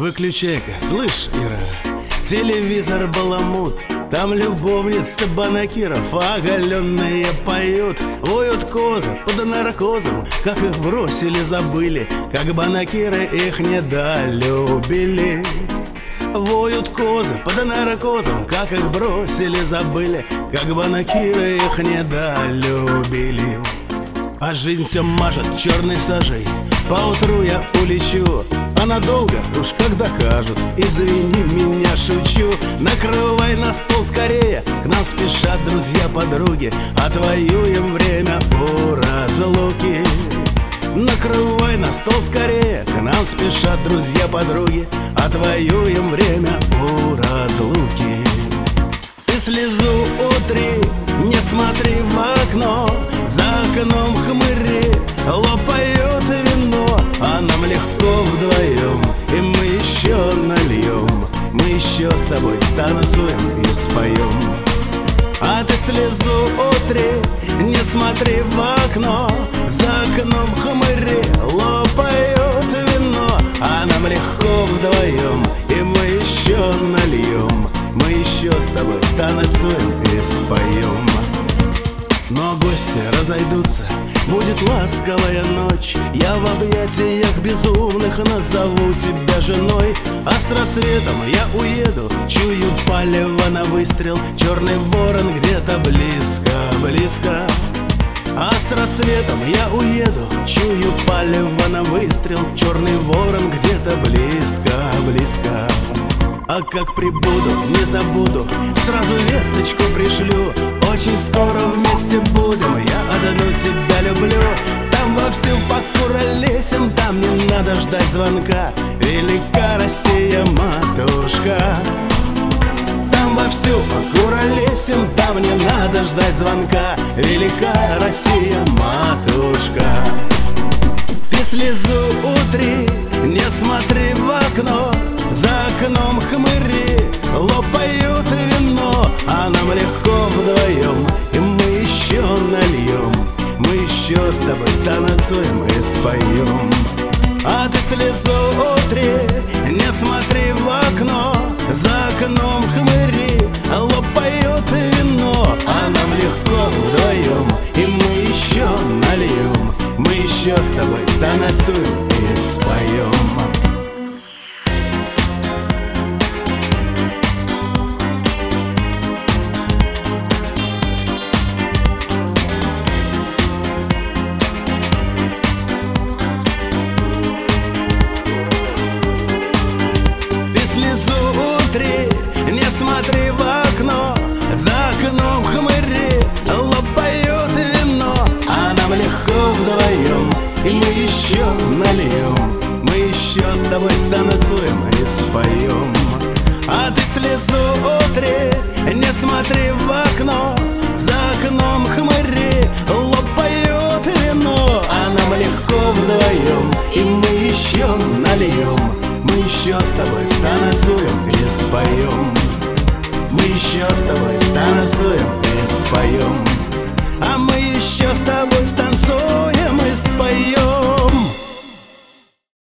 Выключай-ка, слышь, Ира, телевизор баламут. Там любовницы банакиров оголенные поют. Воют козы под наркозом, как их бросили, забыли, как банакиры их недолюбили. Воют козы под наркозом, как их бросили, забыли, как банакиры их недолюбили. А жизнь все мажет черной сажей, поутру я улечу, а надолго уж как докажут, извини меня, шучу. Накрывай на стол скорее, к нам спешат друзья-подруги, отвоюем время у разлуки. Накрывай на стол скорее, к нам спешат друзья-подруги, отвоюем время у разлуки. Ты слезу утри, не смотри в окно, за окном хмыри лопают вино, а нам легко вдвоем, и мы еще нальем, мы еще с тобой станцуем и споем. А ты слезу утри, не смотри в окно, за окном хмыри лопают вино, а нам легко вдвоем, и мы еще нальем, мы еще с тобой станцуем и споем. Но гости разойдутся, будет ласковая ночь, я в объятиях безумных назову тебя женой. А с рассветом я уеду, чую палево на выстрел, черный ворон где-то близко-близко. А с рассветом я уеду, чую палево на выстрел, черный ворон где-то близко-близко. А как прибуду, не забуду, сразу весточку пришлю. Очень скоро вместе будем, я одну тебя люблю. Там вовсю покуролесим, там не надо ждать звонка, велика Россия, матушка. Там вовсю покуролесим, там не надо ждать звонка, велика Россия, матушка. Ты слезу утри, не смотри в окно, за окном хмыри лопают вино, а нам легко вдвоем, и мы еще нальем, мы еще с тобой станцуем и споем. А ты слезу утри, не смотри в окно, за окном хмыри лопают вино, а нам легко вдвоем, и мы еще нальем, мы еще с тобой станцуем и споем. Не смотри в окно, за окном хмыри лопают вино, а нам легко вдвоем, и мы еще нальем, мы еще с тобой станцуем и споем. А ты слезу утри, не смотри в окно, за окном хмыри лопают вино, а нам легко вдвоем, и мы еще нальем, мы еще с тобой станцуем и споем. Мы еще с тобой станцуем и споем. А мы еще с тобой